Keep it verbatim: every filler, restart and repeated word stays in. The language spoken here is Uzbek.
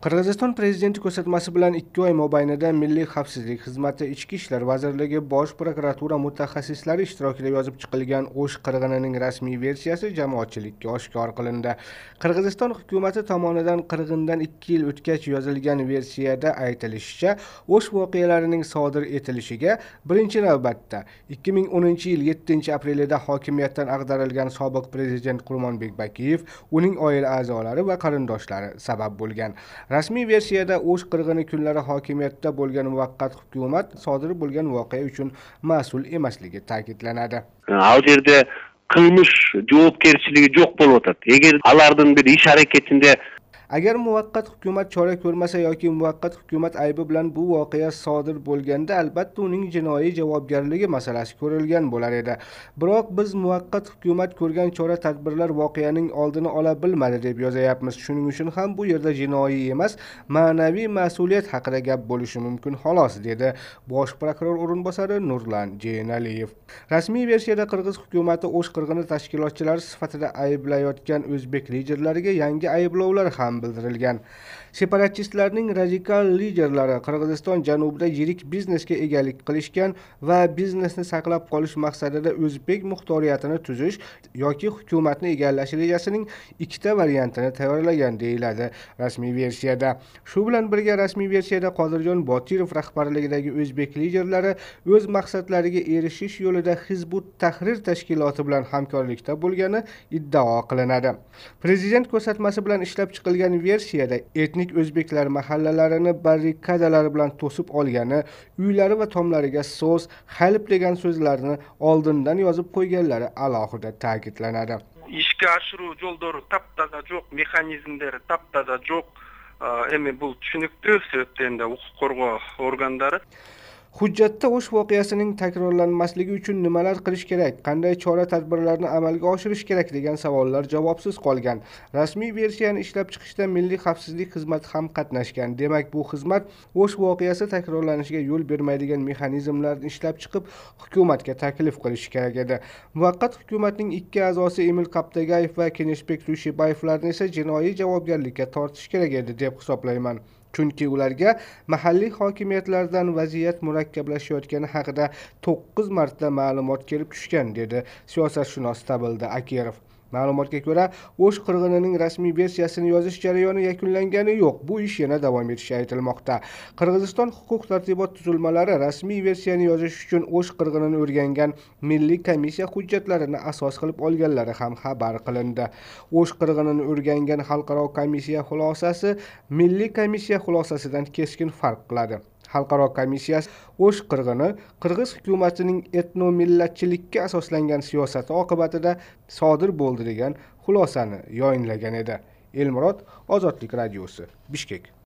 Qirg'iziston prezidenti ko'rsatmasi bilan ikki oy mobaynida Milliy xavfsizlik xizmati, Ichki ishlar vazirligi, Bosh prokuratura mutaxassislari ishtirokida yozib chiqilgan O'sh qirg'inining rasmiy versiyasi jamoatchilikka oshkor qilindi. Qirg'iziston hukumati tomonidan qirg'indan ikki yil o'tgach yozilgan versiyada aytilishicha, O'sh voqealarining sodir etilishiga birinchi navbatda ikki ming o'ninchi yil yettinchi aprelida hokimiyatdan ag'darilgan sobiq prezident Qurmonbek Bakiyev, uning oila a'zolari va qarindoshlari sabab bo'lgan. Rasmiy versiyada O'sh qirg'ini kunlari hokimiyatda bo'lgan muvaqqat hukumat sodir bo'lgan voqea uchun mas'ul emasligi ta'kidlanadi. Al yerda qilmish javobgarchiligi yo'q bo'lib o'tadi. Agar alarning bir ish harakatinde Agar muvaqqat hukumat chora ko'rmasa yoki muvaqqat hukumat aybi bilan bu voqea sodir bo'lganda, albatta uning jinoiy javobgarligi masalasi ko'rilgan bo'lar edi. Biroq biz muvaqqat hukumat ko'rgan chora-tadbirlar voqeaning oldini ola bilmadi deb yozayapmiz. Shuning uchun ham bu yerda jinoiy emas, ma'naviy mas'uliyat haqida gap bo'lishi mumkin xolos, dedi Bosh prokuror o'rinbosari Nurlan Jeynaliyev. Rasmiy versiyada Qirg'iz hukumati O'sh qirg'ini tashkilotchilari sifatida ayblayotgan o'zbek liderlariga yangi ayblovlar ham bildirilgan. Separatistlarning radikal liderlari Qirg'iziston janubida yirik biznesga egalik qilishgan va biznesni saqlab qolish maqsadida o'zbek muxtoriyatini tuzish yoki hukumatni egallash rejasining ikkita variantini tayyorlagan deyiladi rasmiy versiyada. Shu bilan birga rasmiy versiyada Qodirjon Botirov rahbarligidagi o'zbek liderlari o'z maqsadlariga erishish yo'lida Hizbut Tahrir tashkiloti bilan hamkorlikda bo'lgani iddao qilinadi. Prezident ko'rsatmasi bilan ishlab chiqilgan versiyada etnik o'zbeklar mahallalarini barrikadalar bilan to'sib olgani, uylari va tomlariga so'z, halb degan so'zlarni oldindan yozib qo'yganlari alohida ta'kidlanadi. Ishga ashiruv yo'llari taptaza yo'q, mexanizmlari taptaza yo'q. Endi bu tushunukli sebepten huquq qo'rg'ov organlari Hujjatda O'sh voqeasining takrorlanmasligi uchun nimalar qilish kerak, qanday chora-tadbirlarni amalga oshirish kerak degan savollar javobsiz qolgan. Rasmiy versiyani ishlab chiqishda Milliy xavfsizlik xizmati ham qatnashgan. Demak, bu xizmat O'sh voqeasi takrorlanishiga yo'l bermaydigan mexanizmlarni ishlab chiqib, hukumatga taklif qilishi kerak edi. Muvaqqat hukumatning ikki a'zosi Emil Qaptagayev va Keneshbek Tushebayevlarni esa jinoiy javobgarlikka tortish kerak edi deb hisoblayman. Chunki ularga mahalliy hokimiyatlardan vaziyat murakkablashayotgani haqida to'qqiz marta ma'lumot kelib tushgan, dedi siyosatshunos Tabilda Akirov. Ma'lumotga ko'ra, O'sh qirg'inining rasmiy versiyasini yozish jarayoni yakunlangani yo'q. Bu ish yana davom etishi aytilmoqda. Qirg'iziston huquq-tartibot tuzilmalari rasmiy versiyani yozish uchun O'sh qirg'inini o'rgangan milliy komissiya hujjatlarini asos qilib olganlari ham xabar qilindi. O'sh qirg'inini o'rgangan xalqaro komissiya xulosasi milliy komissiya xulosasidan keskin farq qiladi. Xalqaro komissiyasi O'sh qirg'ini Qirg'iz hukumatining etnomillatchilikka asoslangan siyosati oqibatida sodir bo'ldi degan xulosani yoyinlagan edi. Elmurod, Ozodlik radiosi, Bishkek.